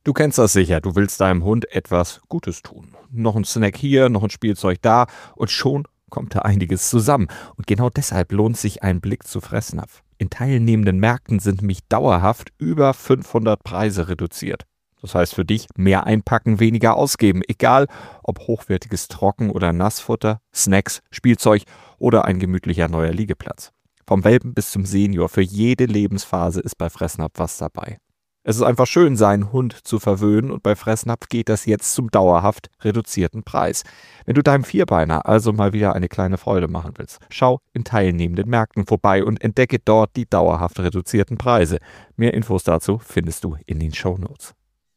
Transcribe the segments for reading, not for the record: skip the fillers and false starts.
Du kennst das sicher, du willst deinem Hund etwas Gutes tun. Noch ein Snack hier, noch ein Spielzeug da und schon kommt da einiges zusammen. Und genau deshalb lohnt sich ein Blick zu Fressnapf. In teilnehmenden Märkten sind nämlich dauerhaft über 500 Preise reduziert. Das heißt für dich, mehr einpacken, weniger ausgeben. Egal, ob hochwertiges Trocken- oder Nassfutter, Snacks, Spielzeug oder ein gemütlicher neuer Liegeplatz. Vom Welpen bis zum Senior, für jede Lebensphase ist bei Fressnapf was dabei. Es ist einfach schön, seinen Hund zu verwöhnen und bei Fressnapf geht das jetzt zum dauerhaft reduzierten Preis. Wenn du deinem Vierbeiner also mal wieder eine kleine Freude machen willst, schau in teilnehmenden Märkten vorbei und entdecke dort die dauerhaft reduzierten Preise. Mehr Infos dazu findest du in den Shownotes.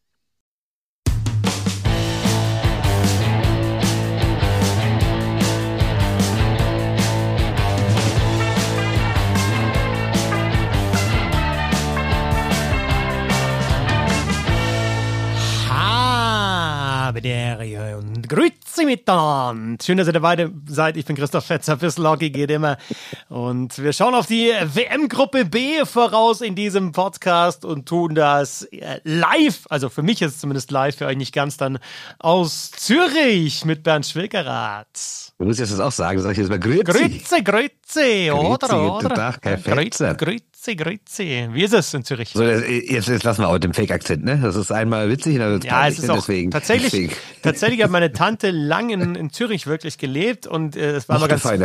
Und grüezi miteinander. Schön, dass ihr dabei seid. Ich bin Christoph Fetzer fürs Logi geht immer. Und wir schauen auf die WM-Gruppe B voraus in diesem Podcast und tun das live. Also für mich ist es zumindest live, für euch nicht ganz, dann aus Zürich mit Bernd Schwickerath. Du musst jetzt das auch sagen, sag ich jetzt mal grüezi. Grüezi, oder? Guten Tag, Herr Fetzer. Grüezi. Wie ist es in Zürich? So, jetzt lassen wir auch den Fake-Akzent, ne? Das ist einmal witzig, dann wird's ja, es ist auch deswegen. Tatsächlich hat meine Tante lang in Zürich wirklich gelebt und es war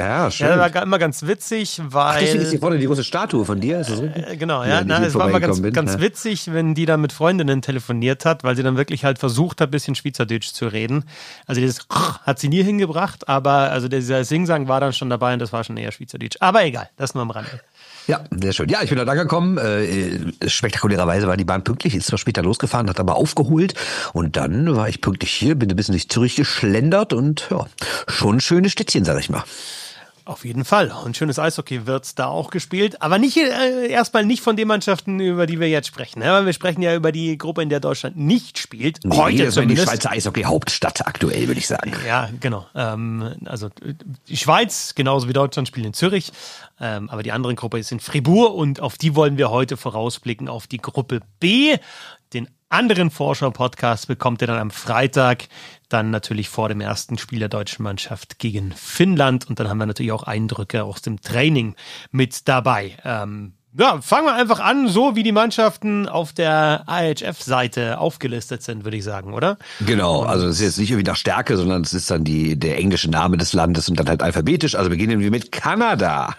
war immer ganz witzig, weil... Deswegen ist hier vorne die große Statue von dir, ist das richtig? Genau, ja. Es war immer ganz witzig, wenn die dann mit Freundinnen telefoniert hat, weil sie dann wirklich halt versucht hat, ein bisschen Schweizerdeutsch zu reden. Also das hat sie nie hingebracht, aber also dieser Singsang war dann schon dabei und das war schon eher Schweizerdeutsch. Aber egal, das nur am Rande. Ja, sehr schön. Ja, ich bin da angekommen. Spektakulärerweise war die Bahn pünktlich, ist zwar später losgefahren, hat aber aufgeholt. Und dann war ich pünktlich hier, bin ein bisschen durch Zürich geschlendert und ja, schon ein schönes Städtchen, sag ich mal. Auf jeden Fall. Und schönes Eishockey wird da auch gespielt. Aber nicht erstmal nicht von den Mannschaften, über die wir jetzt sprechen. Wir sprechen ja über die Gruppe, in der Deutschland nicht spielt. Nee, heute das ist die Schweizer Eishockey-Hauptstadt aktuell, würde ich sagen. Ja, genau. Also die Schweiz, genauso wie Deutschland, spielen in Zürich. Aber die andere Gruppe ist in Fribourg. Und auf die wollen wir heute vorausblicken, auf die Gruppe B. Den anderen Vorschau-Podcast bekommt ihr dann am Freitag, dann natürlich vor dem ersten Spiel der deutschen Mannschaft gegen Finnland. Und dann haben wir natürlich auch Eindrücke aus dem Training mit dabei. Ja, fangen wir einfach an, so wie die Mannschaften auf der IHF-Seite aufgelistet sind, würde ich sagen, oder? Genau, also es ist jetzt nicht irgendwie nach Stärke, sondern es ist dann der englische Name des Landes und dann halt alphabetisch. Also beginnen wir mit Kanada.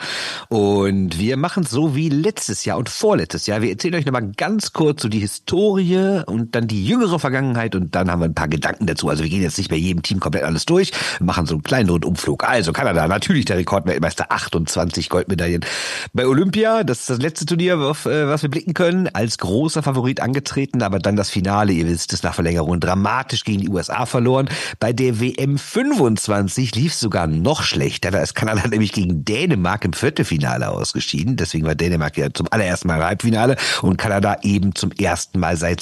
Und wir machen es so wie letztes Jahr und vorletztes Jahr. Wir erzählen euch nochmal ganz kurz so die Historie und dann die jüngere Vergangenheit und dann haben wir ein paar Gedanken dazu. Also wir gehen jetzt nicht bei jedem Team komplett alles durch, wir machen so einen kleinen Rundumflug. Also Kanada, natürlich der Rekordweltmeister, 28 Goldmedaillen bei Olympia. Das ist das letzte Turnier, auf was wir blicken können, als großer Favorit angetreten, aber dann das Finale, ihr wisst es, nach Verlängerung dramatisch gegen die USA verloren. Bei der WM 25 lief es sogar noch schlechter, da ist Kanada nämlich gegen Dänemark im Viertelfinale ausgeschieden, deswegen war Dänemark ja zum allerersten Mal im Halbfinale und Kanada eben zum ersten Mal seit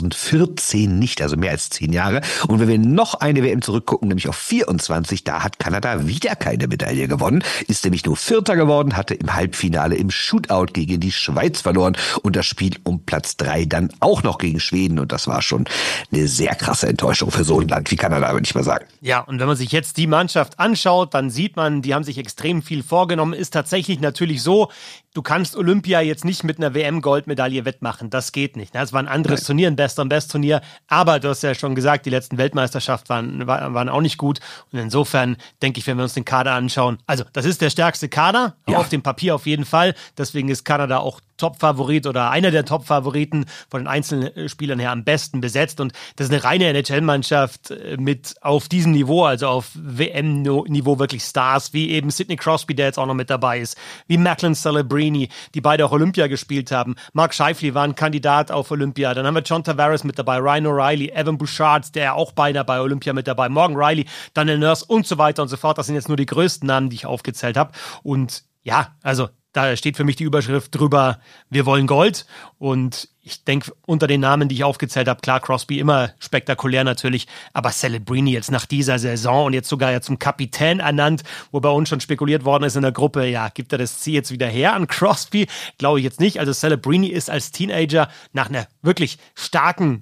2014 nicht, also mehr als 10 Jahre. Und wenn wir noch eine WM zurückgucken, nämlich auf 24, da hat Kanada wieder keine Medaille gewonnen, ist nämlich nur Vierter geworden, hatte im Halbfinale im Shootout gegen die Schweiz verloren und das Spiel um Platz 3 dann auch noch gegen Schweden und das war schon eine sehr krasse Enttäuschung für so ein Land wie Kanada, würde ich mal sagen. Ja, und wenn man sich jetzt die Mannschaft anschaut, dann sieht man, die haben sich extrem viel vorgenommen, ist tatsächlich natürlich so, du kannst Olympia jetzt nicht mit einer WM-Goldmedaille wettmachen, das geht nicht. Das war ein anderes Turnier, ein Best-on-Best-Turnier, aber du hast ja schon gesagt, die letzten Weltmeisterschaften waren auch nicht gut und insofern denke ich, wenn wir uns den Kader anschauen, also das ist der stärkste Kader, auf dem Papier auf jeden Fall, deswegen ist Kanada auch Top-Favorit oder einer der Top-Favoriten von den einzelnen Spielern her am besten besetzt und das ist eine reine NHL-Mannschaft mit auf diesem Niveau, also auf WM-Niveau wirklich Stars, wie eben Sidney Crosby, der jetzt auch noch mit dabei ist, wie Macklin Celebrini, die beide auch Olympia gespielt haben. Mark Scheifele war ein Kandidat auf Olympia, dann haben wir John Tavares mit dabei, Ryan O'Reilly, Evan Bouchard, der auch beinahe bei Olympia mit dabei, Morgan Riley, Daniel Nurse und so weiter und so fort. Das sind jetzt nur die größten Namen, die ich aufgezählt habe und ja, also da steht für mich die Überschrift drüber, wir wollen Gold und Ich denke, unter den Namen, die ich aufgezählt habe, klar, Crosby immer spektakulär natürlich, aber Celebrini jetzt nach dieser Saison und jetzt sogar ja zum Kapitän ernannt, wo bei uns schon spekuliert worden ist in der Gruppe, ja, gibt er das C jetzt wieder her an Crosby? Glaube ich jetzt nicht. Also Celebrini ist als Teenager nach einer wirklich starken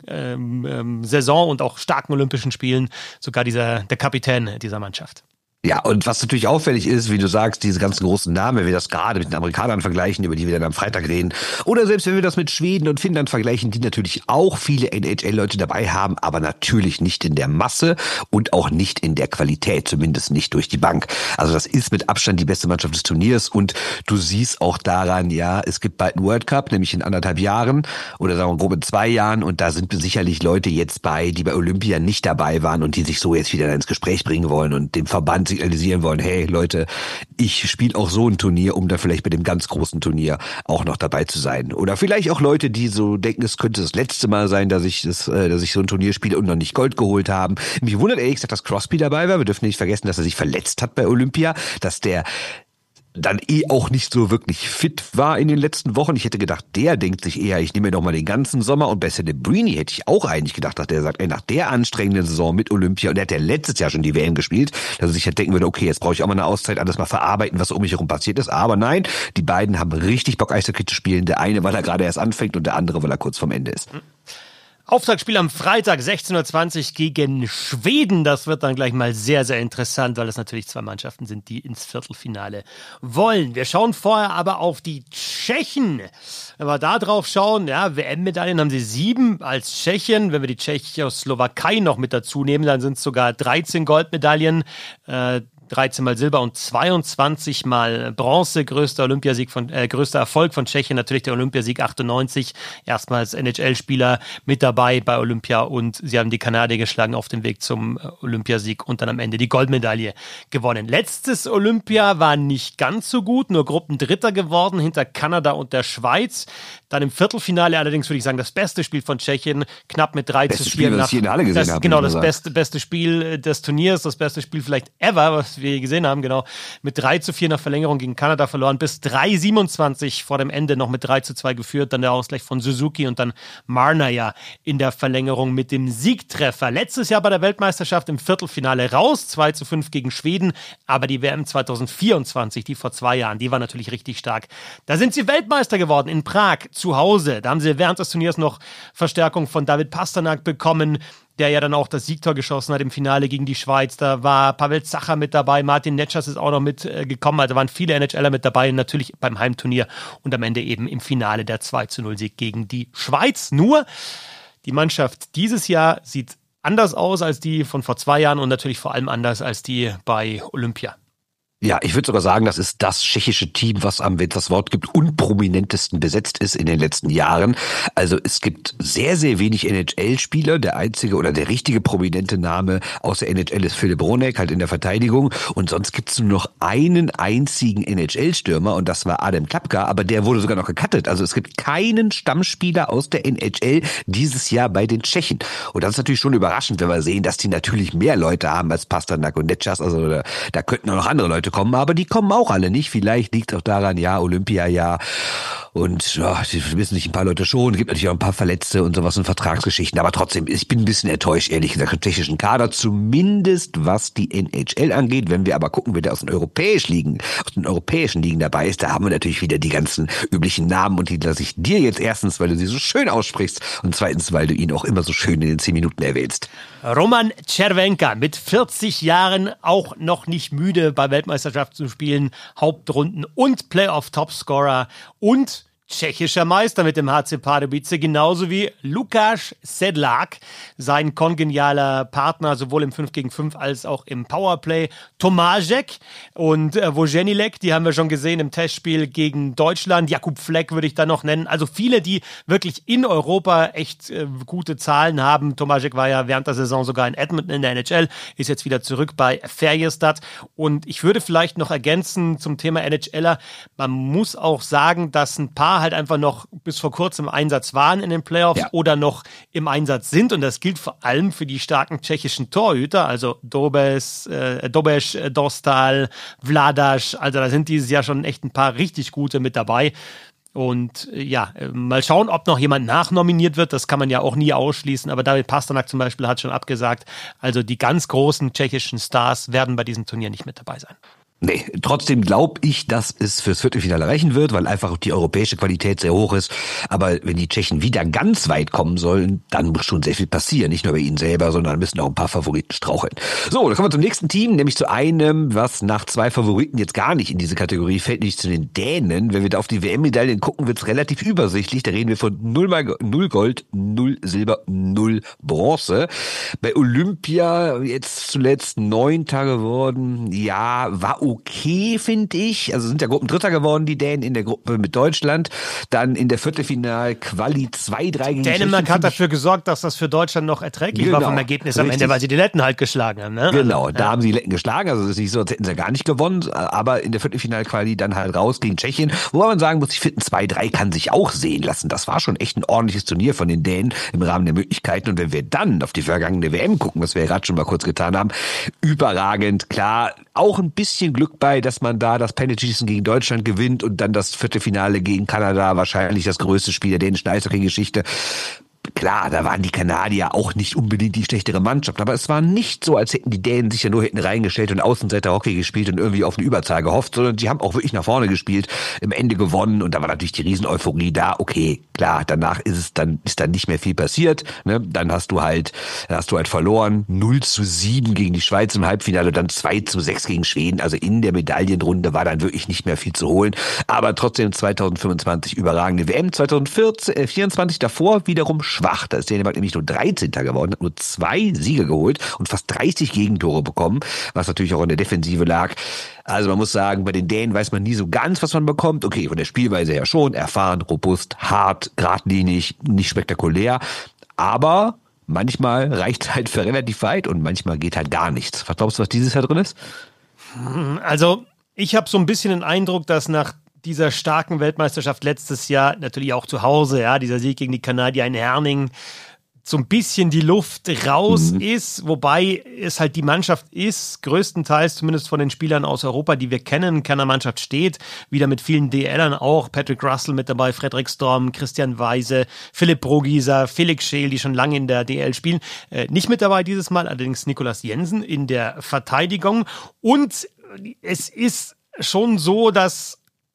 Saison und auch starken Olympischen Spielen sogar der Kapitän dieser Mannschaft. Ja, und was natürlich auffällig ist, wie du sagst, diese ganzen großen Namen, wenn wir das gerade mit den Amerikanern vergleichen, über die wir dann am Freitag reden, oder selbst wenn wir das mit Schweden und Finnland vergleichen, die natürlich auch viele NHL-Leute dabei haben, aber natürlich nicht in der Masse und auch nicht in der Qualität, zumindest nicht durch die Bank. Also das ist mit Abstand die beste Mannschaft des Turniers und du siehst auch daran, ja, es gibt bald einen World Cup, nämlich in 1,5 Jahren oder sagen wir grob in 2 Jahren und da sind sicherlich Leute jetzt bei, die bei Olympia nicht dabei waren und die sich so jetzt wieder ins Gespräch bringen wollen und dem Verband signalisieren wollen, hey Leute, ich spiele auch so ein Turnier, um da vielleicht bei dem ganz großen Turnier auch noch dabei zu sein. Oder vielleicht auch Leute, die so denken, es könnte das letzte Mal sein, dass ich so ein Turnier spiele und noch nicht Gold geholt haben. Mich wundert ehrlich gesagt, dass Crosby dabei war. Wir dürfen nicht vergessen, dass er sich verletzt hat bei Olympia, dass der dann auch nicht so wirklich fit war in den letzten Wochen. Ich hätte gedacht, der denkt sich eher, ich nehme mir doch mal den ganzen Sommer. Und bei Celebrini hätte ich auch eigentlich gedacht, dass der sagt, nach der anstrengenden Saison mit Olympia, und der hat ja letztes Jahr schon die WM gespielt, dass er sich halt denken würde, okay, jetzt brauche ich auch mal eine Auszeit, alles mal verarbeiten, was um mich herum passiert ist. Aber nein, die beiden haben richtig Bock, Eishockey zu spielen. Der eine, weil er gerade erst anfängt und der andere, weil er kurz vorm Ende ist. Auftaktspiel am Freitag 16:20 Uhr gegen Schweden. Das wird dann gleich mal sehr, sehr interessant, weil es natürlich 2 Mannschaften sind, die ins Viertelfinale wollen. Wir schauen vorher aber auf die Tschechen. Wenn wir da drauf schauen, ja, WM-Medaillen haben sie 7 als Tschechien. Wenn wir die Tschechoslowakei noch mit dazu nehmen, dann sind es sogar 13 Goldmedaillen. 13 mal Silber und 22 mal Bronze. Größter Erfolg von Tschechien, natürlich der Olympiasieg 98. Erstmals NHL-Spieler mit dabei bei Olympia und sie haben die Kanadier geschlagen auf dem Weg zum Olympiasieg und dann am Ende die Goldmedaille gewonnen. Letztes Olympia war nicht ganz so gut, nur Gruppendritter geworden hinter Kanada und der Schweiz. Dann im Viertelfinale allerdings würde ich sagen, das beste Spiel von Tschechien, knapp mit 3:4. Spiel, was ich in der Halle gesehen habe. Genau, das beste Spiel des Turniers, das beste Spiel vielleicht ever, was wir gesehen haben, genau. Mit 3:4 nach Verlängerung gegen Kanada verloren, bis 3:27 vor dem Ende noch mit 3:2 geführt, dann der Ausgleich von Suzuki und dann Marner ja in der Verlängerung mit dem Siegtreffer. Letztes Jahr bei der Weltmeisterschaft im Viertelfinale raus, 2:5 gegen Schweden, aber die WM 2024, die vor 2 Jahren, die war natürlich richtig stark. Da sind sie Weltmeister geworden in Prag, zu Hause. Da haben sie während des Turniers noch Verstärkung von David Pastrnak bekommen, der ja dann auch das Siegtor geschossen hat im Finale gegen die Schweiz. Da war Pavel Zacher mit dabei, Martin Netschas ist auch noch mitgekommen. Also waren viele NHLer mit dabei, natürlich beim Heimturnier und am Ende eben im Finale der 2:0-Sieg gegen die Schweiz. Nur die Mannschaft dieses Jahr sieht anders aus als die von vor 2 Jahren und natürlich vor allem anders als die bei Olympia. Ja, ich würde sogar sagen, das ist das tschechische Team, was am, wenn es das Wort gibt, unprominentesten besetzt ist in den letzten Jahren. Also es gibt sehr, sehr wenig NHL-Spieler. Der einzige oder der richtige prominente Name aus der NHL ist Philipp Hronek, halt in der Verteidigung. Und sonst gibt es nur noch einen einzigen NHL-Stürmer und das war Adam Klapka, aber der wurde sogar noch gecuttet. Also es gibt keinen Stammspieler aus der NHL dieses Jahr bei den Tschechen. Und das ist natürlich schon überraschend, wenn wir sehen, dass die natürlich mehr Leute haben als Pastrnak und Netschas. Also da könnten auch noch andere Leute kommen, aber die kommen auch alle nicht. Vielleicht liegt auch daran, ja, Olympia, ja, und ja, die wissen nicht ein paar Leute schon, es gibt natürlich auch ein paar Verletzte und sowas und Vertragsgeschichten, aber trotzdem, ich bin ein bisschen enttäuscht, ehrlich gesagt, im technischen Kader, zumindest was die NHL angeht. Wenn wir aber gucken, wer da aus den europäischen Ligen dabei ist, da haben wir natürlich wieder die ganzen üblichen Namen und die lasse ich dir jetzt erstens, weil du sie so schön aussprichst und zweitens, weil du ihn auch immer so schön in den 10 Minuten erwähnst. Roman Červenka mit 40 Jahren auch noch nicht müde, bei Weltmeisterschaft zu spielen, Hauptrunden und Playoff-Topscorer und tschechischer Meister mit dem HC Pardubice, genauso wie Lukáš Sedlák, sein kongenialer Partner, sowohl im 5 gegen 5 als auch im Powerplay. Tomášek und Voženilek, die haben wir schon gesehen im Testspiel gegen Deutschland. Jakub Fleck würde ich da noch nennen. Also viele, die wirklich in Europa echt gute Zahlen haben. Tomášek war ja während der Saison sogar in Edmonton in der NHL, ist jetzt wieder zurück bei Färjestad. Und ich würde vielleicht noch ergänzen zum Thema NHLer, man muss auch sagen, dass ein paar halt einfach noch bis vor kurzem im Einsatz waren in den Playoffs oder noch im Einsatz sind. Und das gilt vor allem für die starken tschechischen Torhüter, also Dobeš, Dostal, Vladaš. Also da sind dieses Jahr schon echt ein paar richtig gute mit dabei. Und mal schauen, ob noch jemand nachnominiert wird. Das kann man ja auch nie ausschließen. Aber David Pasternak zum Beispiel hat schon abgesagt. Also die ganz großen tschechischen Stars werden bei diesem Turnier nicht mit dabei sein. Nee, trotzdem glaube ich, dass es fürs Viertelfinale reichen wird, weil einfach die europäische Qualität sehr hoch ist. Aber wenn die Tschechen wieder ganz weit kommen sollen, dann muss schon sehr viel passieren. Nicht nur bei ihnen selber, sondern müssen auch ein paar Favoriten straucheln. So, dann kommen wir zum nächsten Team, nämlich zu einem, was nach 2 Favoriten jetzt gar nicht in diese Kategorie fällt, nämlich zu den Dänen. Wenn wir da auf die WM-Medaillen gucken, wird es relativ übersichtlich. Da reden wir von 0 Gold, 0 Silber, 0 Bronze. Bei Olympia jetzt zuletzt 9. geworden. Ja, war okay, finde ich. Also sind ja Gruppendritter geworden, die Dänen in der Gruppe mit Deutschland. Dann in der Viertelfinal-Quali 2-3 gegen Dänemark hat dafür gesorgt, dass das für Deutschland noch erträglich war vom Ergebnis am Ende, weil sie die Letten halt geschlagen haben. Ne? Genau, also, da haben sie die Letten geschlagen. Also es ist nicht so, als hätten sie gar nicht gewonnen. Aber in der Viertelfinal-Quali dann halt raus gegen Tschechien. Wobei man sagen muss, die vierten 2-3 kann sich auch sehen lassen. Das war schon echt ein ordentliches Turnier von den Dänen im Rahmen der Möglichkeiten. Und wenn wir dann auf die vergangene WM gucken, was wir ja gerade schon mal kurz getan haben, überragend. Klar, auch ein bisschen Glück bei, dass man da das Penalty-Schießen gegen Deutschland gewinnt und dann das Viertelfinale gegen Kanada, wahrscheinlich das größte Spiel der dänischen Eishockey-Geschichte. Klar, da waren die Kanadier auch nicht unbedingt die schlechtere Mannschaft, aber es war nicht so, als hätten die Dänen sich ja nur hinten reingestellt und Außenseiter-Hockey gespielt und irgendwie auf eine Überzahl gehofft, sondern die haben auch wirklich nach vorne gespielt, im Ende gewonnen und da war natürlich die Riesen-Euphorie da. Okay, klar, danach ist dann nicht mehr viel passiert, ne? Dann hast du halt verloren, 0-7 gegen die Schweiz im Halbfinale, dann 2-6 gegen Schweden, also in der Medaillenrunde war dann wirklich nicht mehr viel zu holen, aber trotzdem 2025 überragende WM, 2024 davor wiederum schwach. Da ist Dänemark nämlich nur 13. geworden, hat nur 2 Siege geholt und fast 30 Gegentore bekommen, was natürlich auch in der Defensive lag. Also man muss sagen, bei den Dänen weiß man nie so ganz, was man bekommt. Okay, von der Spielweise her schon, erfahren, robust, hart, geradlinig, nicht spektakulär, aber manchmal reicht es halt für relativ weit und manchmal geht halt gar nichts. Was glaubst du, was dieses Jahr drin ist? Also ich habe so ein bisschen den Eindruck, dass nach dieser starken Weltmeisterschaft letztes Jahr, natürlich auch zu Hause, ja, dieser Sieg gegen die Kanadier in Herning, so ein bisschen die Luft raus ist, wobei es halt die Mannschaft ist, größtenteils zumindest von den Spielern aus Europa, die wir kennen. Kennermannschaft steht, wieder mit vielen DLern auch, Patrick Russell mit dabei, Frederik Storm, Christian Weise, Philipp Brogieser, Felix Scheel, die schon lange in der DL spielen. Nicht mit dabei dieses Mal, allerdings Nicolas Jensen in der Verteidigung. Und es ist schon so, dass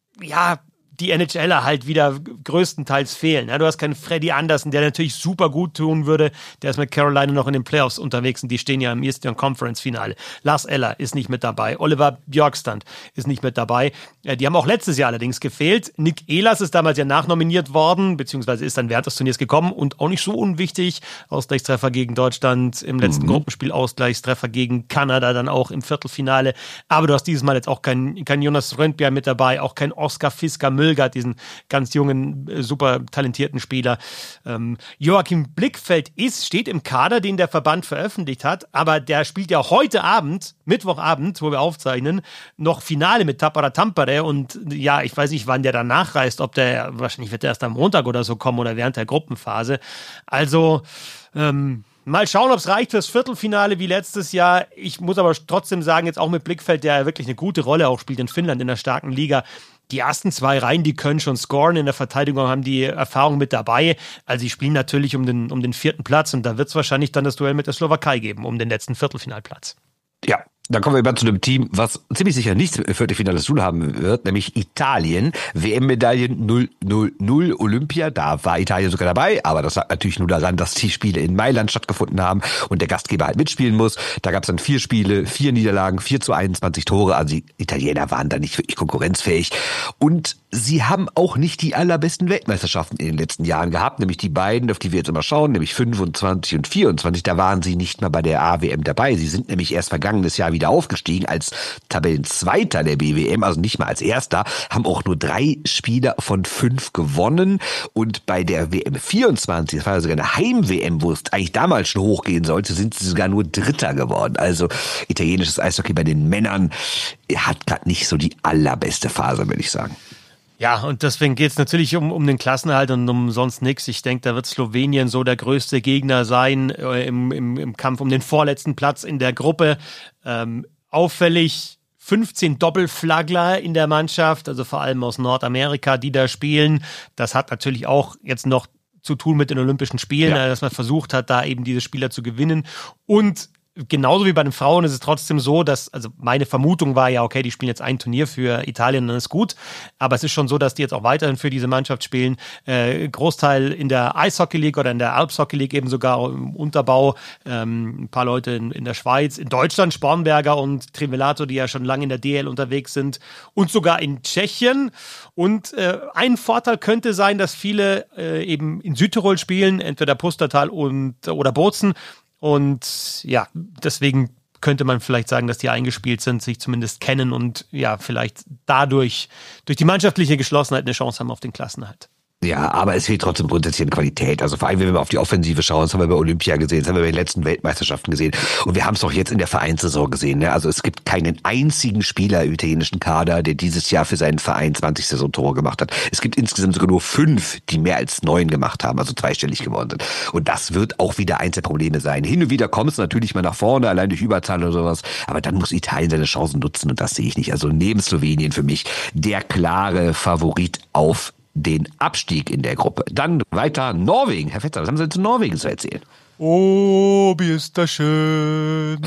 die NHLer halt wieder größtenteils fehlen. Ja, du hast keinen Freddie Andersen, der natürlich super gut tun würde. Der ist mit Carolina noch in den Playoffs unterwegs und die stehen ja im Eastern Conference Finale. Lars Eller ist nicht mit dabei. Oliver Björkstrand ist nicht mit dabei. Die haben auch letztes Jahr allerdings gefehlt. Nick Ehlers ist damals ja nachnominiert worden, beziehungsweise ist dann während des Turniers gekommen und auch nicht so unwichtig. Ausgleichstreffer gegen Deutschland im letzten Gruppenspiel, Ausgleichstreffer gegen Kanada dann auch im Viertelfinale. Aber du hast dieses Mal jetzt auch kein Jonas Röntgen mit dabei, auch kein Oscar Fisker-Müllgard, diesen ganz jungen, super talentierten Spieler. Joachim Blickfeld steht im Kader, den der Verband veröffentlicht hat, aber der spielt ja heute Abend, Mittwochabend, wo wir aufzeichnen, noch Finale mit Tappara Tampere und ja, ich weiß nicht, wann der danach reist, wahrscheinlich wird der erst am Montag oder so kommen oder während der Gruppenphase. Also, mal schauen, ob es reicht fürs Viertelfinale wie letztes Jahr. Ich muss aber trotzdem sagen, jetzt auch mit Blickfeld, der wirklich eine gute Rolle auch spielt in Finnland in der starken Liga. Die ersten 2 Reihen, die können schon scoren. In der Verteidigung haben die Erfahrung mit dabei. Also sie spielen natürlich um den 4. Platz und da wird es wahrscheinlich dann das Duell mit der Slowakei geben, um den letzten Viertelfinalplatz. Ja, dann kommen wir mal zu einem Team, was ziemlich sicher nichts mit dem Viertelfinale zu tun haben wird, nämlich Italien. WM-Medaillen 0-0-0 Olympia, da war Italien sogar dabei, aber das lag natürlich nur daran, dass die Spiele in Mailand stattgefunden haben und der Gastgeber halt mitspielen muss. Da gab es dann 4 Spiele, 4 Niederlagen, 4-21 Tore, also die Italiener waren da nicht wirklich konkurrenzfähig und sie haben auch nicht die allerbesten Weltmeisterschaften in den letzten Jahren gehabt, nämlich die beiden, auf die wir jetzt immer schauen, nämlich 25 und 24, da waren sie nicht mal bei der AWM dabei. Sie sind nämlich erst vergangenes Jahr wieder aufgestiegen als Tabellenzweiter der BWM, also nicht mal als Erster, haben auch nur 3 Spieler von 5 gewonnen und bei der WM 24, das war ja sogar eine Heim-WM, wo es eigentlich damals schon hochgehen sollte, sind sie sogar nur Dritter geworden. Also italienisches Eishockey bei den Männern hat gerade nicht so die allerbeste Phase, würde ich sagen. Ja, und deswegen geht es natürlich um den Klassenerhalt und um sonst nichts. Ich denke, da wird Slowenien so der größte Gegner sein im Kampf um den vorletzten Platz in der Gruppe. Auffällig 15 Doppelflaggler in der Mannschaft, also vor allem aus Nordamerika, die da spielen. Das hat natürlich auch jetzt noch zu tun mit den Olympischen Spielen, dass man versucht hat, da eben diese Spieler zu gewinnen. Und genauso wie bei den Frauen ist es trotzdem so, dass, also meine Vermutung war ja, okay, die spielen jetzt ein Turnier für Italien, dann ist gut. Aber es ist schon so, dass die jetzt auch weiterhin für diese Mannschaft spielen. Großteil in der Eishockey League oder in der Alps Hockey League eben sogar im Unterbau. Ein paar Leute in der Schweiz, in Deutschland, Spornberger und Trivelato, die ja schon lange in der DL unterwegs sind. Und sogar in Tschechien. Und ein Vorteil könnte sein, dass viele eben in Südtirol spielen, entweder Pustertal oder Bozen. Und ja, deswegen könnte man vielleicht sagen, dass die eingespielt sind, sich zumindest kennen und ja, vielleicht dadurch, durch die mannschaftliche Geschlossenheit eine Chance haben auf den Klassenerhalt. Ja, aber es fehlt trotzdem grundsätzlich an Qualität. Also vor allem, wenn wir mal auf die Offensive schauen, das haben wir bei Olympia gesehen, das haben wir bei den letzten Weltmeisterschaften gesehen. Und wir haben es auch jetzt in der Vereinssaison gesehen. Ne? Also es gibt keinen einzigen Spieler im italienischen Kader, der dieses Jahr für seinen Verein 20 Saisontore gemacht hat. Es gibt insgesamt sogar nur 5, die mehr als 9 gemacht haben, also zweistellig geworden sind. Und das wird auch wieder eins der Probleme sein. Hin und wieder kommt es natürlich mal nach vorne, allein durch Überzahl oder sowas. Aber dann muss Italien seine Chancen nutzen und das sehe ich nicht. Also neben Slowenien für mich der klare Favorit auf den Abstieg in der Gruppe. Dann weiter Norwegen. Herr Fetzer, was haben Sie denn zu Norwegen zu erzählen? Oh, wie ist das schön.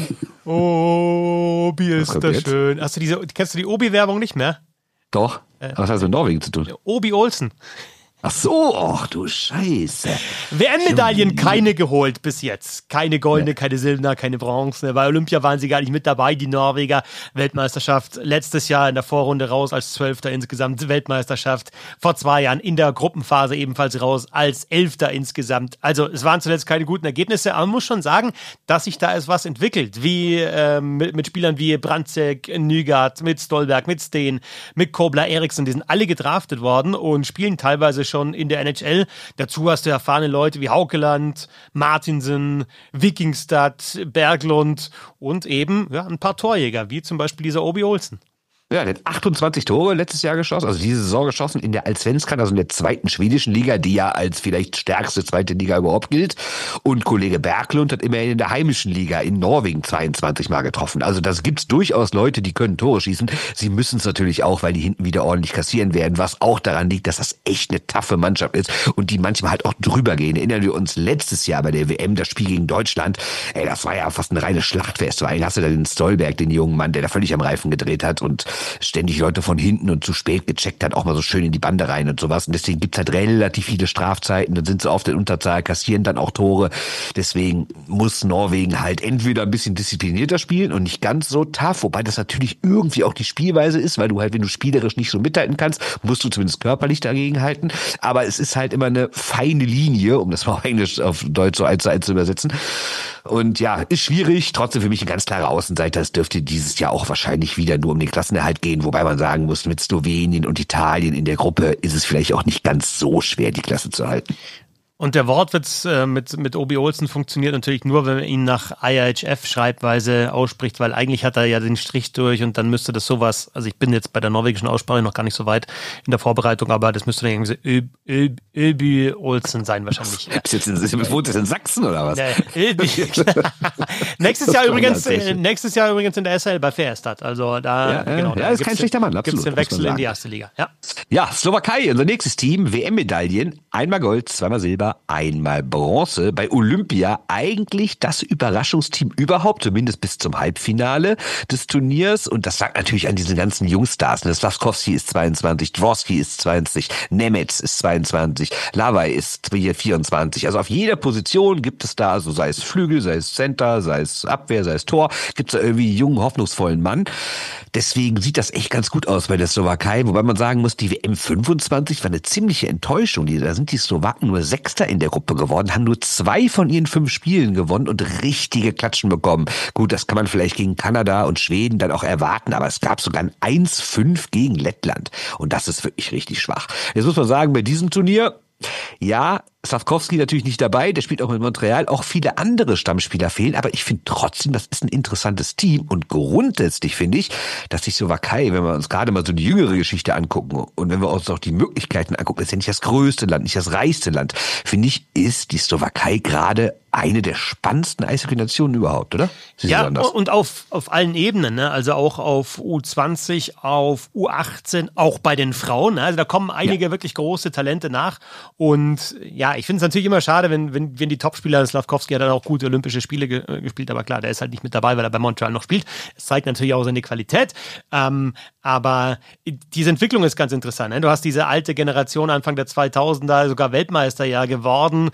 Oh, wie ist das jetzt? schön. Kennst du die Obi-Werbung nicht mehr? Doch. Was hat das mit Norwegen zu tun? Obi Olsen. Ach so, ach du Scheiße. WM-Medaillen keine geholt bis jetzt. Keine goldene, keine silberne, keine bronze. Bei Olympia waren sie gar nicht mit dabei, die Norweger. Weltmeisterschaft letztes Jahr in der Vorrunde raus als 12. insgesamt. Weltmeisterschaft vor 2 Jahren in der Gruppenphase ebenfalls raus als 11. insgesamt. Also es waren zuletzt keine guten Ergebnisse, aber man muss schon sagen, dass sich da etwas entwickelt. Wie mit Spielern wie Brandtzæg, Nygaard, mit Stolberg, mit Steen, mit Kobler, Eriksson, die sind alle gedraftet worden und spielen teilweise schon in der NHL. Dazu hast du erfahrene Leute wie Haukeland, Martinsen, Wikingstad, Berglund und eben ein paar Torjäger, wie zum Beispiel dieser Obi Olsen. Ja, der hat 28 Tore letztes Jahr geschossen, also diese Saison geschossen in der Allsvenskan, also in der 2. schwedischen Liga, die ja als vielleicht stärkste 2. Liga überhaupt gilt. Und Kollege Berglund hat immerhin in der heimischen Liga in Norwegen 22 Mal getroffen. Also das gibt's durchaus Leute, die können Tore schießen. Sie müssen es natürlich auch, weil die hinten wieder ordentlich kassieren werden, was auch daran liegt, dass das echt eine taffe Mannschaft ist und die manchmal halt auch drüber gehen. Erinnern wir uns letztes Jahr bei der WM, das Spiel gegen Deutschland, das war ja fast eine reine Schlachtfest. Vor allem hast du da den Stolberg, den jungen Mann, der da völlig am Reifen gedreht hat und ständig Leute von hinten und zu spät gecheckt hat, auch mal so schön in die Bande rein und sowas. Und deswegen gibt's halt relativ viele Strafzeiten, dann sind sie oft in Unterzahl, kassieren dann auch Tore. Deswegen muss Norwegen halt entweder ein bisschen disziplinierter spielen und nicht ganz so tough, wobei das natürlich irgendwie auch die Spielweise ist, weil du halt, wenn du spielerisch nicht so mithalten kannst, musst du zumindest körperlich dagegen halten. Aber es ist halt immer eine feine Linie, um das mal auf Englisch auf Deutsch so 1:1 zu übersetzen. Und ja, ist schwierig, trotzdem für mich ein ganz klarer Außenseiter. Es dürfte dieses Jahr auch wahrscheinlich wieder nur um den Klassenerhalt gehen, wobei man sagen muss, mit Slowenien und Italien in der Gruppe ist es vielleicht auch nicht ganz so schwer, die Klasse zu halten. Und der Wortwitz mit Obi Olsen funktioniert natürlich nur, wenn man ihn nach IHF-Schreibweise ausspricht, weil eigentlich hat er ja den Strich durch und dann müsste das sowas, also ich bin jetzt bei der norwegischen Aussprache noch gar nicht so weit in der Vorbereitung, aber das müsste dann irgendwie Öbi Olsen sein wahrscheinlich. Wohnt das in Sachsen oder was? Nächstes Jahr übrigens in der SL bei Ferstadt, also da da ist kein schlechter Mann, absolut. Gibt's den Wechsel in die erste Liga. Ja, Slowakei, unser nächstes Team, WM-Medaillen, einmal Gold, zweimal Silber, einmal Bronze. Bei Olympia eigentlich das Überraschungsteam überhaupt, zumindest bis zum Halbfinale des Turniers. Und das lag natürlich an diesen ganzen Jungstars. Slavkovsky ist 22, Dvorsky ist 20, Nemetz ist 22, Lavai ist 24. Also auf jeder Position gibt es da, also sei es Flügel, sei es Center, sei es Abwehr, sei es Tor, gibt es da irgendwie einen jungen, hoffnungsvollen Mann. Deswegen sieht das echt ganz gut aus bei der Slowakei, wobei man sagen muss, die WM 25 war eine ziemliche Enttäuschung. Da sind die Slowaken nur Sechster in der Gruppe geworden, haben nur 2 von ihren 5 Spielen gewonnen und richtige Klatschen bekommen. Gut, das kann man vielleicht gegen Kanada und Schweden dann auch erwarten, aber es gab sogar ein 1:5 gegen Lettland und das ist wirklich richtig schwach. Jetzt muss man sagen, bei diesem Turnier, ja, Slavkovsky natürlich nicht dabei, der spielt auch mit Montreal, auch viele andere Stammspieler fehlen, aber ich finde trotzdem, das ist ein interessantes Team und grundsätzlich finde ich, dass die Slowakei, wenn wir uns gerade mal so die jüngere Geschichte angucken und wenn wir uns auch die Möglichkeiten angucken, ist ja nicht das größte Land, nicht das reichste Land, finde ich, ist die Slowakei gerade eine der spannendsten Eishockey-Nationen überhaupt, oder? Ja, und auf allen Ebenen, ne? Also auch auf U20, auf U18, auch bei den Frauen. Ne? Also da kommen einige wirklich große Talente nach. Und ja, ich finde es natürlich immer schade, wenn die Topspieler, Slafkovský hat dann auch gute Olympische Spiele gespielt, aber klar, der ist halt nicht mit dabei, weil er bei Montreal noch spielt. Es zeigt natürlich auch seine Qualität. Aber diese Entwicklung ist ganz interessant. Ne? Du hast diese alte Generation Anfang der 2000er, sogar Weltmeister ja geworden.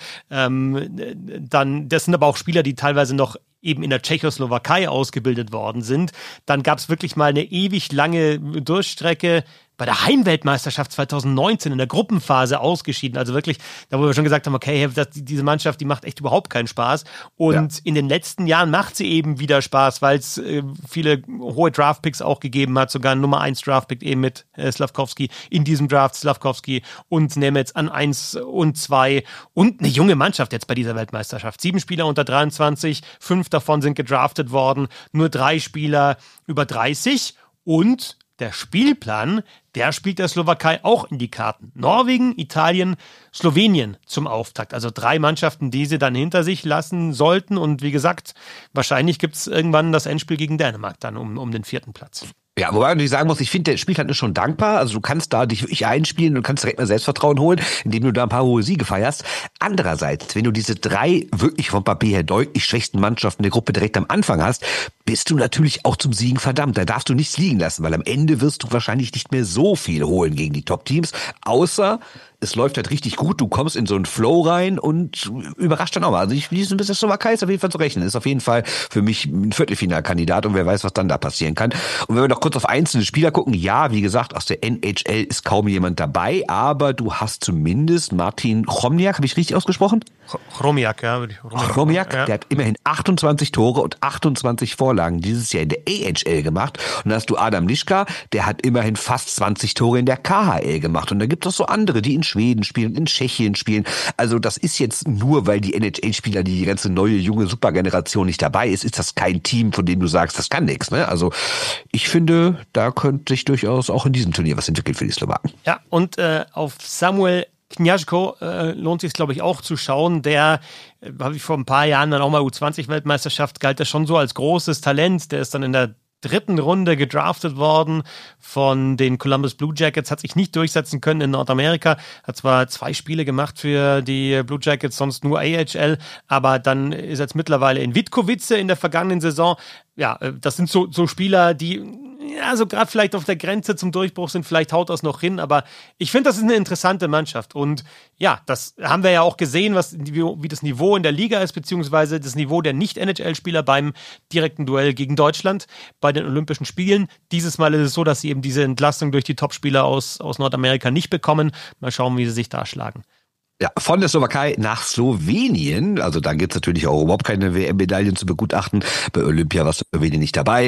Dann, das sind aber auch Spieler, die teilweise noch eben in der Tschechoslowakei ausgebildet worden sind. Dann gab es wirklich mal eine ewig lange Durchstrecke bei der Heimweltmeisterschaft 2019 in der Gruppenphase ausgeschieden. Also wirklich, da wo wir schon gesagt haben, okay, diese Mannschaft, die macht echt überhaupt keinen Spaß. Und in den letzten Jahren macht sie eben wieder Spaß, weil es viele hohe Draftpicks auch gegeben hat. Sogar ein Nummer 1 Draftpick eben mit Slafkovský in diesem Draft, Slafkovský und Nemec an 1 und 2 und eine junge Mannschaft jetzt bei dieser Weltmeisterschaft. 7 Spieler unter 23, 5 davon sind gedraftet worden, nur 3 Spieler über 30 und der Spielplan, der spielt der Slowakei auch in die Karten. Norwegen, Italien, Slowenien zum Auftakt. Also 3 Mannschaften, die sie dann hinter sich lassen sollten. Und wie gesagt, wahrscheinlich gibt es irgendwann das Endspiel gegen Dänemark dann um den 4. Platz. Ja, wobei man natürlich sagen muss, ich finde, der Spielplan ist schon dankbar. Also du kannst da dich wirklich einspielen und kannst direkt mal Selbstvertrauen holen, indem du da ein paar hohe Siege feierst. Andererseits, wenn du diese 3 wirklich vom Papier her deutlich schwächsten Mannschaften der Gruppe direkt am Anfang hast, bist du natürlich auch zum Siegen verdammt. Da darfst du nichts liegen lassen, weil am Ende wirst du wahrscheinlich nicht mehr so viel holen gegen die Top-Teams, außer es läuft halt richtig gut, du kommst in so einen Flow rein und überrascht dann auch mal. Also ich schließe ein bisschen Slowakei ist auf jeden Fall zu rechnen. Ist auf jeden Fall für mich ein Viertelfinalkandidat und wer weiß, was dann da passieren kann. Und wenn wir noch kurz auf einzelne Spieler gucken, ja, wie gesagt, aus der NHL ist kaum jemand dabei, aber du hast zumindest Martin Chromiak, habe ich richtig ausgesprochen? Chromiak, ja. Chromiak, der hat immerhin 28 Tore und 28 Vorlagen dieses Jahr in der AHL gemacht. Und dann hast du Adam Lischka, der hat immerhin fast 20 Tore in der KHL gemacht. Und da gibt es auch so andere, die in Schweden spielen, in Tschechien spielen. Also das ist jetzt nur, weil die NHL-Spieler, die ganze neue, junge Supergeneration nicht dabei ist das kein Team, von dem du sagst, das kann nichts. Ne? Also ich finde, da könnte sich durchaus auch in diesem Turnier was entwickeln für die Slowaken. Ja, und auf Samuel Kňažko lohnt sich, glaube ich, auch zu schauen. Der habe ich vor ein paar Jahren dann auch mal U20-Weltmeisterschaft, galt er schon so als großes Talent. Der ist dann in der 3. Runde gedraftet worden von den Columbus Blue Jackets, hat sich nicht durchsetzen können in Nordamerika, hat zwar 2 Spiele gemacht für die Blue Jackets, sonst nur AHL, aber dann ist er jetzt mittlerweile in Vitkovice in der vergangenen Saison. Ja, das sind so Spieler, die ja so gerade vielleicht auf der Grenze zum Durchbruch sind, vielleicht haut das noch hin, aber ich finde, das ist eine interessante Mannschaft und ja, das haben wir ja auch gesehen, wie das Niveau in der Liga ist, beziehungsweise das Niveau der Nicht-NHL-Spieler beim direkten Duell gegen Deutschland bei den Olympischen Spielen. Dieses Mal ist es so, dass sie eben diese Entlastung durch die Topspieler aus Nordamerika nicht bekommen. Mal schauen, wie sie sich da schlagen. Ja, von der Slowakei nach Slowenien, also da gibt's natürlich auch überhaupt keine WM-Medaillen zu begutachten. Bei Olympia war Slowenien nicht dabei.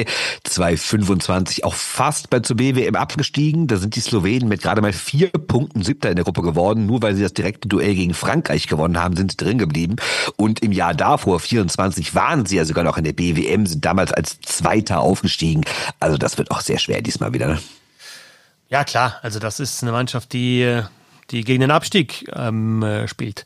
2025 auch fast zur BWM abgestiegen. Da sind die Slowenen mit gerade mal 4 Punkten 7. in der Gruppe geworden. Nur weil sie das direkte Duell gegen Frankreich gewonnen haben, sind sie drin geblieben. Und im Jahr davor, 24, waren sie ja sogar noch in der BWM, sind damals als 2. aufgestiegen. Also das wird auch sehr schwer diesmal wieder, ne? Ja, klar. Also das ist eine Mannschaft, die gegen den Abstieg spielt.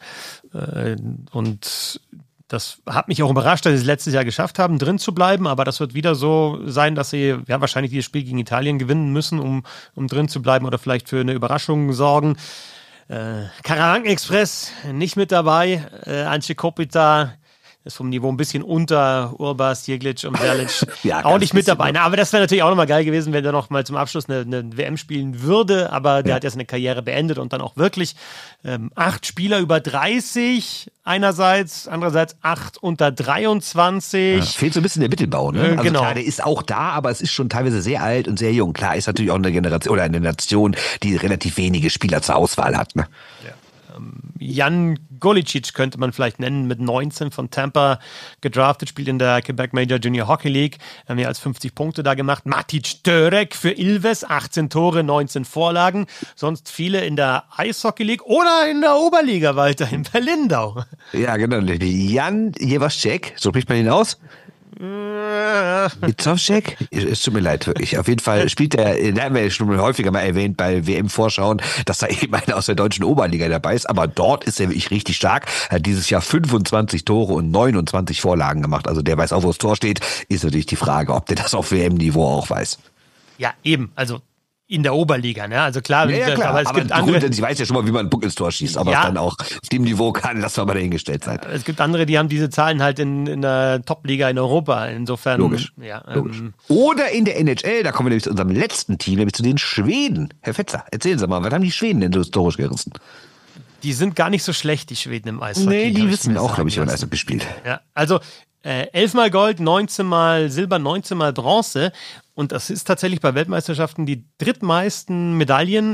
Und das hat mich auch überrascht, dass sie es letztes Jahr geschafft haben, drin zu bleiben. Aber das wird wieder so sein, dass sie ja wahrscheinlich dieses Spiel gegen Italien gewinnen müssen, um drin zu bleiben oder vielleicht für eine Überraschung sorgen. Karawanken Express nicht mit dabei. Ance Kopita ist vom Niveau ein bisschen unter Urbas, Jeglic und Verlic ja, auch nicht mit dabei. Aber das wäre natürlich auch nochmal geil gewesen, wenn er noch mal zum Abschluss eine WM spielen würde. Aber der hat jetzt eine Karriere beendet und dann auch wirklich 8 Spieler über 30 einerseits, andererseits 8 unter 23. Ja, fehlt so ein bisschen der Mittelbau, ne? Also genau. Klar, der ist auch da, aber es ist schon teilweise sehr alt und sehr jung. Klar, ist natürlich auch eine Generation oder eine Nation, die relativ wenige Spieler zur Auswahl hat, ne? Ja. Jan Golicic könnte man vielleicht nennen, mit 19 von Tampa gedraftet, spielt in der Quebec Major Junior Hockey League, mehr als 50 Punkte da gemacht. Matic Törek für Ilves, 18 Tore, 19 Vorlagen, sonst viele in der Eishockey League oder in der Oberliga weiter in Berlindau. Ja, genau. Jan Jewaschek, so spricht man ihn aus? Witzowschek? Es tut mir leid, wirklich. Auf jeden Fall spielt da haben wir ja schon häufiger mal erwähnt bei WM-Vorschauen, dass da eben einer aus der deutschen Oberliga dabei ist, aber dort ist er wirklich richtig stark. Er hat dieses Jahr 25 Tore und 29 Vorlagen gemacht. Also der weiß auch, wo das Tor steht. Ist natürlich die Frage, ob der das auf WM-Niveau auch weiß. Ja, eben. Also in der Oberliga, ne? Also klar, klar. Aber es gibt andere. Ich weiß ja schon mal, wie man einen Puck ins Tor schießt, aber es dann auch auf dem Niveau kann, lass mal dahingestellt sein. Es gibt andere, die haben diese Zahlen halt in der Top-Liga in Europa. Insofern. Logisch. Ja, Logisch. Oder in der NHL, da kommen wir nämlich zu unserem letzten Team, nämlich zu den Schweden. Herr Fetzer, erzählen Sie mal, was haben die Schweden denn historisch gerissen? Die sind gar nicht so schlecht, die Schweden im Eishockey. Nee, die wissen auch, glaube ich, über den Eishockey gespielt. Ja, also 11-mal Gold, 19-mal Silber, 19-mal Bronze. Und das ist tatsächlich bei Weltmeisterschaften die zweitmeisten Medaillen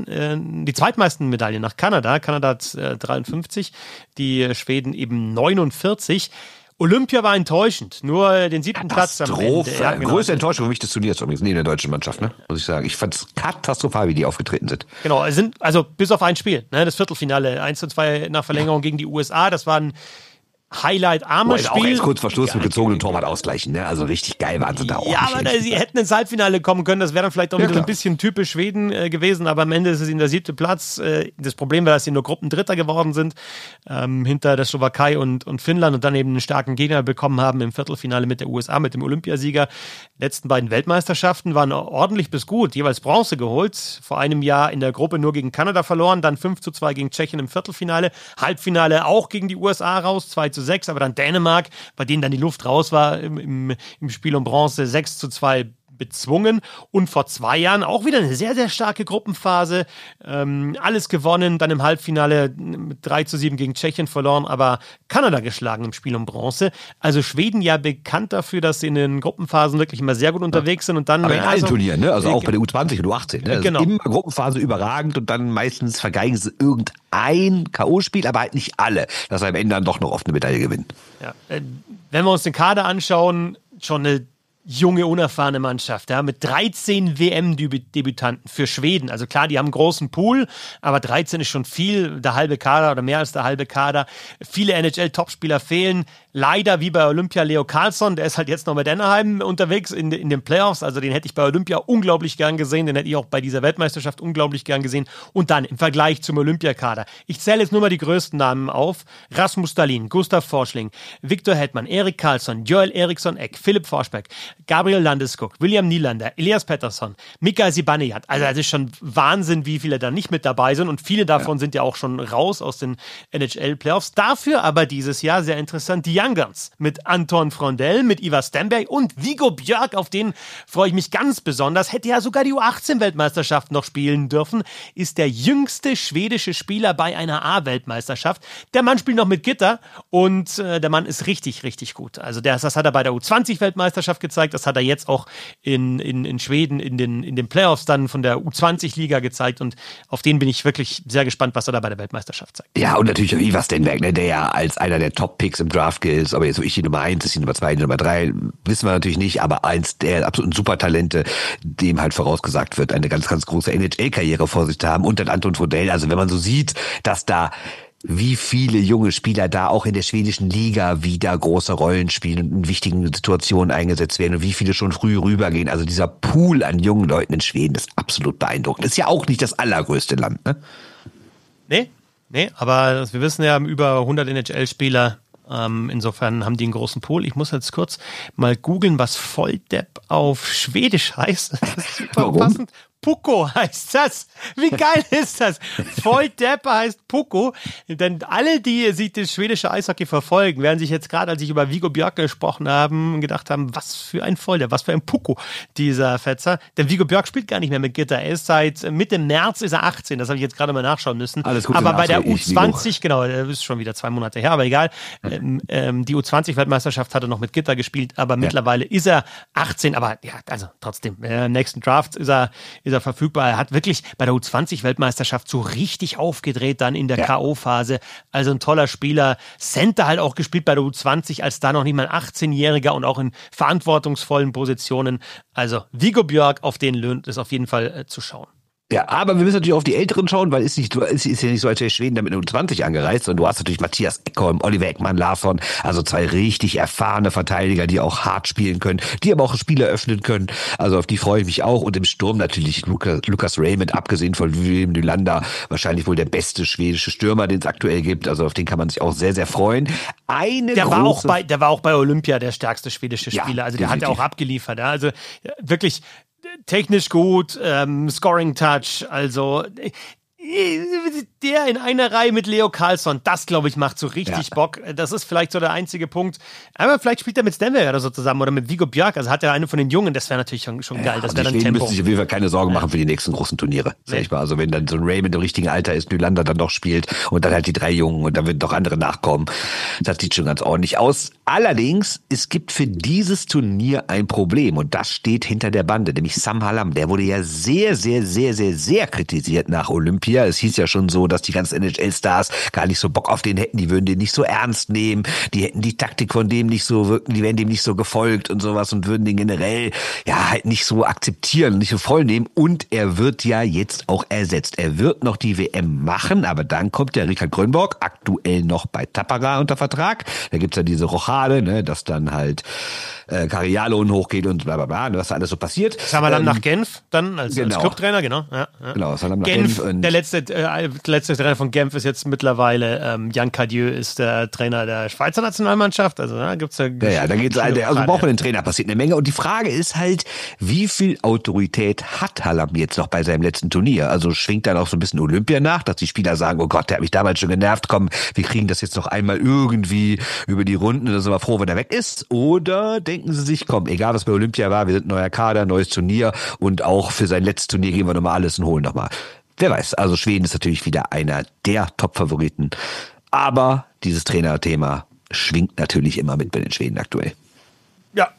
nach Kanada. Kanada hat 53, die Schweden eben 49. Olympia war enttäuschend, nur den 7. Platz am Ende. Ja, genau. Größte Enttäuschung für mich des Turniers übrigens, neben der deutschen Mannschaft, ne? Muss ich sagen. Ich fand es katastrophal, wie die aufgetreten sind. Genau, es sind also bis auf ein Spiel, ne, das Viertelfinale, 1:2 nach Verlängerung gegen die USA, das war ein Highlight-armes Spiel. Auch erst kurz vor Schluss mit gezogenen Torwart ausgleichen, ne? Also richtig geil waren sie da auch. Ja, aber sie hätten ins Halbfinale kommen können, das wäre dann vielleicht auch wieder ein bisschen typisch Schweden gewesen, aber am Ende ist es ihnen der 7. Platz. Das Problem war, dass sie nur Gruppendritter geworden sind, hinter der Slowakei und Finnland und dann eben einen starken Gegner bekommen haben im Viertelfinale mit der USA, mit dem Olympiasieger. Letzten beiden Weltmeisterschaften waren ordentlich bis gut, jeweils Bronze geholt. Vor einem Jahr in der Gruppe nur gegen Kanada verloren, dann 5:2 gegen Tschechien im Viertelfinale, Halbfinale auch gegen die USA raus, 2:6, aber dann Dänemark, bei denen dann die Luft raus war im Spiel um Bronze, 6:2 bezwungen und vor 2 Jahren auch wieder eine sehr, sehr starke Gruppenphase, alles gewonnen, dann im Halbfinale mit 3:7 gegen Tschechien verloren, aber Kanada geschlagen im Spiel um Bronze. Also Schweden ja bekannt dafür, dass sie in den Gruppenphasen wirklich immer sehr gut unterwegs sind und dann... Aber in allen Turnieren, ne? Also auch bei der U20 und U18, ne? Genau. Immer Gruppenphase überragend und dann meistens vergeigen sie irgendein K.O.-Spiel, aber halt nicht alle, dass sie am Ende dann doch noch oft eine Medaille gewinnen. Ja. Wenn wir uns den Kader anschauen, schon eine junge, unerfahrene Mannschaft, ja, mit 13 WM-Debütanten für Schweden. Also klar, die haben einen großen Pool, aber 13 ist schon viel, der halbe Kader oder mehr als der halbe Kader. Viele NHL-Topspieler fehlen. Leider, wie bei Olympia, Leo Carlsson, der ist halt jetzt noch mit Anaheim unterwegs in den Playoffs. Also den hätte ich bei Olympia unglaublich gern gesehen, den hätte ich auch bei dieser Weltmeisterschaft unglaublich gern gesehen. Und dann im Vergleich zum Olympiakader. Ich zähle jetzt nur mal die größten Namen auf. Rasmus Dahlin, Gustav Forschling, Viktor Hedman, Erik Karlsson, Joel Eriksson Eck, Philipp Forsberg, Gabriel Landeskog, William Nylander, Elias Pettersson, Mika Zibanejad. Also das ist schon Wahnsinn, wie viele da nicht mit dabei sind. Und viele davon sind ja auch schon raus aus den NHL-Playoffs. Dafür aber dieses Jahr sehr interessant die Young Guns mit Anton Frondell, mit Ivar Stenberg und Viggo Björk, auf den freue ich mich ganz besonders. Hätte ja sogar die U18-Weltmeisterschaft noch spielen dürfen, ist der jüngste schwedische Spieler bei einer A-Weltmeisterschaft. Der Mann spielt noch mit Gitter und der Mann ist richtig, richtig gut. Also das hat er bei der U20-Weltmeisterschaft gezeigt, das hat er jetzt auch in Schweden in den Playoffs dann von der U20-Liga gezeigt und auf den bin ich wirklich sehr gespannt, was er da bei der Weltmeisterschaft zeigt. Ja, und natürlich Ivar Stenberg, ne, der ja als einer der Top-Picks im Draft gilt, aber jetzt wirklich die Nummer 1 ist, die Nummer 2, die Nummer 3, wissen wir natürlich nicht, aber eins der absoluten Supertalente, dem halt vorausgesagt wird, eine ganz, ganz große NHL-Karriere vor sich zu haben und dann Anton Frondell. Also wenn man so sieht, dass da wie viele junge Spieler da auch in der schwedischen Liga wieder große Rollen spielen und in wichtigen Situationen eingesetzt werden und wie viele schon früh rübergehen. Also dieser Pool an jungen Leuten in Schweden ist absolut beeindruckend. Ist ja auch nicht das allergrößte Land, ne? Nee, aber wir wissen ja, über 100 NHL-Spieler, insofern haben die einen großen Pool. Ich muss jetzt kurz mal googeln, was Volldepp auf Schwedisch heißt. Das ist super passend. Pucko heißt das. Wie geil ist das? Volldepp heißt Pucko. Denn alle, die sich das schwedische Eishockey verfolgen, werden sich jetzt gerade, als ich über Viggo Björk gesprochen habe, gedacht haben, was für ein Volldepp, was für ein Pucko, dieser Fetzer. Denn Viggo Björk spielt gar nicht mehr mit Gitter. Er ist seit Mitte März ist er 18. Das habe ich jetzt gerade mal nachschauen müssen. Alles gut, aber bei der U20, genau, das ist schon wieder 2 Monate her, aber egal. Die U20-Weltmeisterschaft hat er noch mit Gitter gespielt, aber mittlerweile ist er 18. Aber ja, also trotzdem, im nächsten Draft ist er verfügbar. Er hat wirklich bei der U20-Weltmeisterschaft so richtig aufgedreht dann in der K.O.-Phase. Also ein toller Spieler. Center halt auch gespielt bei der U20, als da noch nicht mal 18-Jähriger und auch in verantwortungsvollen Positionen. Also Viggo Björk, auf den lohnt es auf jeden Fall zu schauen. Ja, aber wir müssen natürlich auf die Älteren schauen, weil ist ja nicht so, als wäre Schweden damit mit 20 angereist, sondern du hast natürlich Mattias Ekholm, Oliver Ekman Larsson, also 2 richtig erfahrene Verteidiger, die auch hart spielen können, die aber auch Spiele öffnen können. Also auf die freue ich mich auch. Und im Sturm natürlich Lucas Raymond, abgesehen von Wilhelm Nylander, wahrscheinlich wohl der beste schwedische Stürmer, den es aktuell gibt. Also auf den kann man sich auch sehr, sehr freuen. Der war auch bei Olympia der stärkste schwedische Spieler. Ja, also der hat ja auch abgeliefert. Ja. Also wirklich technisch gut, Scoring Touch, also der in einer Reihe mit Leo Carlsson, das glaube ich macht so richtig Bock. Das ist vielleicht so der einzige Punkt. Aber vielleicht spielt er mit Stenwell oder so zusammen oder mit Viggo Björk, also hat er eine von den Jungen, das wäre natürlich schon geil, das wäre dann Tempo. Müssen sich auf jeden Fall keine Sorgen machen für die nächsten großen Turniere, sag ich mal. Also wenn dann so ein Raymond im richtigen Alter ist, Nylander dann doch spielt und dann halt die 3 Jungen und dann werden doch andere nachkommen. Das sieht schon ganz ordentlich aus. Allerdings, es gibt für dieses Turnier ein Problem und das steht hinter der Bande, nämlich Sam Hallam. Der wurde ja sehr, sehr, sehr, sehr, sehr kritisiert nach Olympia. Es hieß ja schon so, dass die ganzen NHL-Stars gar nicht so Bock auf den hätten, die würden den nicht so ernst nehmen, die hätten die Taktik von dem nicht so wirken, die wären dem nicht so gefolgt und sowas und würden den generell ja halt nicht so akzeptieren, nicht so voll nehmen. Und er wird ja jetzt auch ersetzt. Er wird noch die WM machen, aber dann kommt der Richard Grönborg, aktuell noch bei Tappara unter Vertrag. Da gibt's ja diese Rochade, ne, dass dann halt Karialon hochgeht und bla bla bla, was da alles so passiert. Salam nach Genf dann als Clubtrainer, genau. Ja. Genau, Salam nach Genf. Und der letzte Trainer von Genf ist jetzt mittlerweile Jan Cadieux ist der Trainer der Schweizer Nationalmannschaft. Also da gibt's ja da geht's also braucht man den Trainer, passiert eine Menge. Und die Frage ist halt, wie viel Autorität hat Hallam jetzt noch bei seinem letzten Turnier? Also schwingt da noch so ein bisschen Olympia nach, dass die Spieler sagen, oh Gott, der hat mich damals schon genervt, komm, wir kriegen das jetzt noch einmal irgendwie über die Runden und dann sind wir froh, wenn er weg ist. Oder denken sie sich, komm, egal was bei Olympia war, wir sind ein neuer Kader, neues Turnier und auch für sein letztes Turnier gehen wir nochmal alles und holen nochmal. Wer weiß, also Schweden ist natürlich wieder einer der Top-Favoriten. Aber dieses Trainerthema schwingt natürlich immer mit bei den Schweden aktuell. Ja,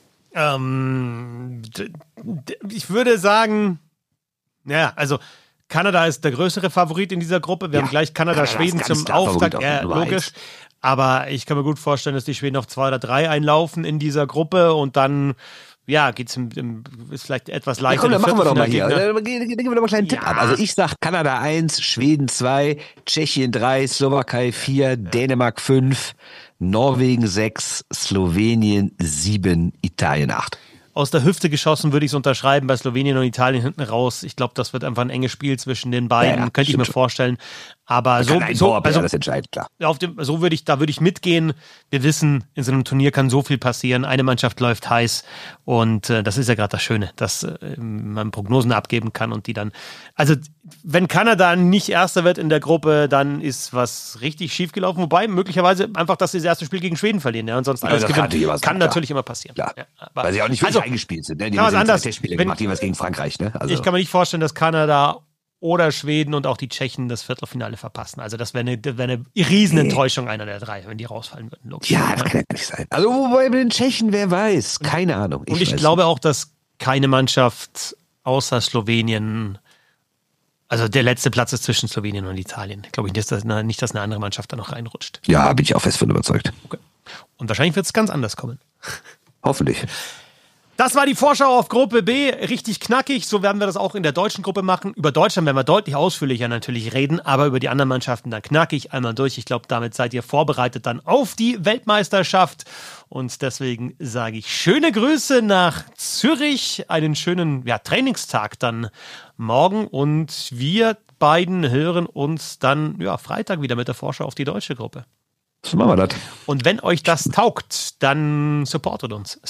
ich würde sagen, ja, also Kanada ist der größere Favorit in dieser Gruppe. Wir haben gleich Kanada-Schweden zum Auftakt. Ja, logisch. Aber ich kann mir gut vorstellen, dass die Schweden auf 2 oder 3 einlaufen in dieser Gruppe und dann geht's ist vielleicht etwas leichter. Ja, komm, dann machen wir doch mal hier. Dann geben wir doch mal einen kleinen Tipp ab. Also ich sag Kanada 1, Schweden 2, Tschechien 3, Slowakei 4, Dänemark 5, Norwegen 6, Slowenien 7, Italien 8. Aus der Hüfte geschossen würde ich es unterschreiben, bei Slowenien und Italien hinten raus. Ich glaube, das wird einfach ein enges Spiel zwischen den beiden, könnte ich mir vorstellen. Aber so das entscheidet, klar. Da würde ich mitgehen. Wir wissen, in so einem Turnier kann so viel passieren. Eine Mannschaft läuft heiß und das ist ja gerade das Schöne, dass man Prognosen abgeben kann und die dann, also wenn Kanada nicht Erster wird in der Gruppe, dann ist was richtig schief gelaufen. Wobei möglicherweise einfach, dass sie das erste Spiel gegen Schweden verlieren. Ja, und sonst alles gewinnen. Kann natürlich immer passieren. Klar. Ja, weil sie auch nicht wirklich eingespielt sind. Ne? Die haben anders Testspiele gemacht, jeweils gegen Frankreich. Ne? Also. Ich kann mir nicht vorstellen, dass Kanada oder Schweden und auch die Tschechen das Viertelfinale verpassen. Also das wäre eine Riesenenttäuschung einer der 3, wenn die rausfallen würden. Logisch. Ja, das kann ja nicht sein. Also wobei mit den Tschechen, wer weiß? Keine Ahnung. Und ich glaube auch, dass keine Mannschaft außer Slowenien, also der letzte Platz ist zwischen Slowenien und Italien. Glaube ich nicht, dass eine andere Mannschaft da noch reinrutscht. Ja, bin ich auch fest von überzeugt. Okay. Und wahrscheinlich wird es ganz anders kommen. Hoffentlich. Das war die Vorschau auf Gruppe B, richtig knackig, so werden wir das auch in der deutschen Gruppe machen. Über Deutschland werden wir deutlich ausführlicher natürlich reden, aber über die anderen Mannschaften dann knackig einmal durch. Ich glaube, damit seid ihr vorbereitet dann auf die Weltmeisterschaft und deswegen sage ich schöne Grüße nach Zürich, einen schönen Trainingstag dann morgen und wir beiden hören uns dann Freitag wieder mit der Vorschau auf die deutsche Gruppe. So machen wir das. Und wenn euch das taugt, dann supportet uns.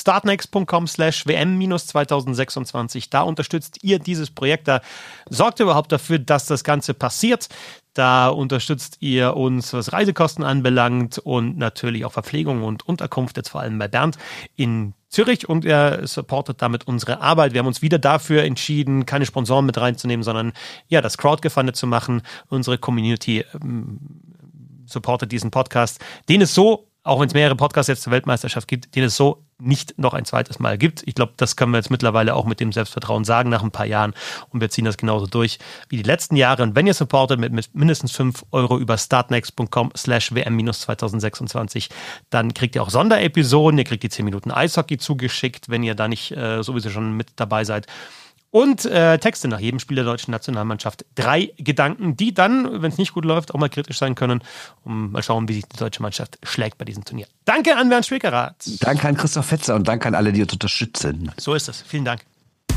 startnext.com/WM-2026. Da unterstützt ihr dieses Projekt. Da sorgt ihr überhaupt dafür, dass das Ganze passiert. Da unterstützt ihr uns, was Reisekosten anbelangt und natürlich auch Verpflegung und Unterkunft, jetzt vor allem bei Bernd in Zürich und er supportet damit unsere Arbeit. Wir haben uns wieder dafür entschieden, keine Sponsoren mit reinzunehmen, sondern das Crowdgefundet zu machen. Unsere Community supportet diesen Podcast, den es so, auch wenn es mehrere Podcasts jetzt zur Weltmeisterschaft gibt, den es so nicht noch ein zweites Mal gibt. Ich glaube, das können wir jetzt mittlerweile auch mit dem Selbstvertrauen sagen nach ein paar Jahren und wir ziehen das genauso durch wie die letzten Jahre. Und wenn ihr supportet mit mindestens 5 € über startnext.com/WM-2026, dann kriegt ihr auch Sonderepisoden, ihr kriegt die 10 Minuten Eishockey zugeschickt, wenn ihr da nicht sowieso schon mit dabei seid. und Texte nach jedem Spiel der deutschen Nationalmannschaft. 3 Gedanken, die dann, wenn es nicht gut läuft, auch mal kritisch sein können. Mal schauen, wie sich die deutsche Mannschaft schlägt bei diesem Turnier. Danke an Bernd Schwickerath. Danke an Christoph Fetzer und danke an alle, die uns unterstützen. So ist es. Vielen Dank.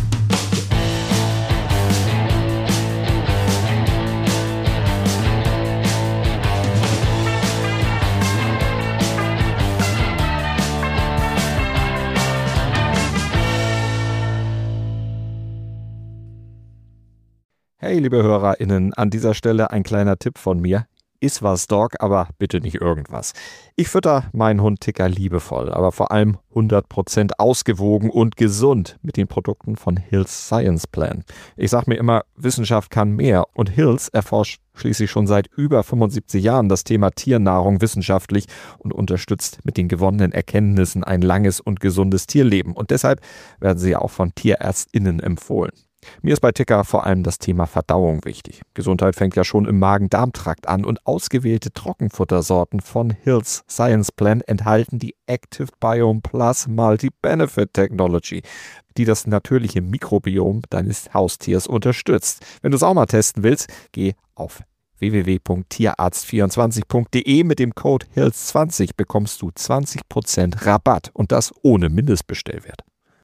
Hey, liebe HörerInnen, an dieser Stelle ein kleiner Tipp von mir. Iss was, Dog, aber bitte nicht irgendwas. Ich fütter meinen Hund Ticker liebevoll, aber vor allem 100% ausgewogen und gesund mit den Produkten von Hill's Science Plan. Ich sag mir immer, Wissenschaft kann mehr und Hill's erforscht schließlich schon seit über 75 Jahren das Thema Tiernahrung wissenschaftlich und unterstützt mit den gewonnenen Erkenntnissen ein langes und gesundes Tierleben. Und deshalb werden sie auch von TierärztInnen empfohlen. Mir ist bei Ticker vor allem das Thema Verdauung wichtig. Gesundheit fängt ja schon im Magen-Darm-Trakt an und ausgewählte Trockenfuttersorten von Hill's Science Plan enthalten die Active Biome Plus Multi-Benefit Technology, die das natürliche Mikrobiom deines Haustiers unterstützt. Wenn du es auch mal testen willst, geh auf www.tierarzt24.de. Mit dem Code HILLS20 bekommst du 20% Rabatt und das ohne Mindestbestellwert.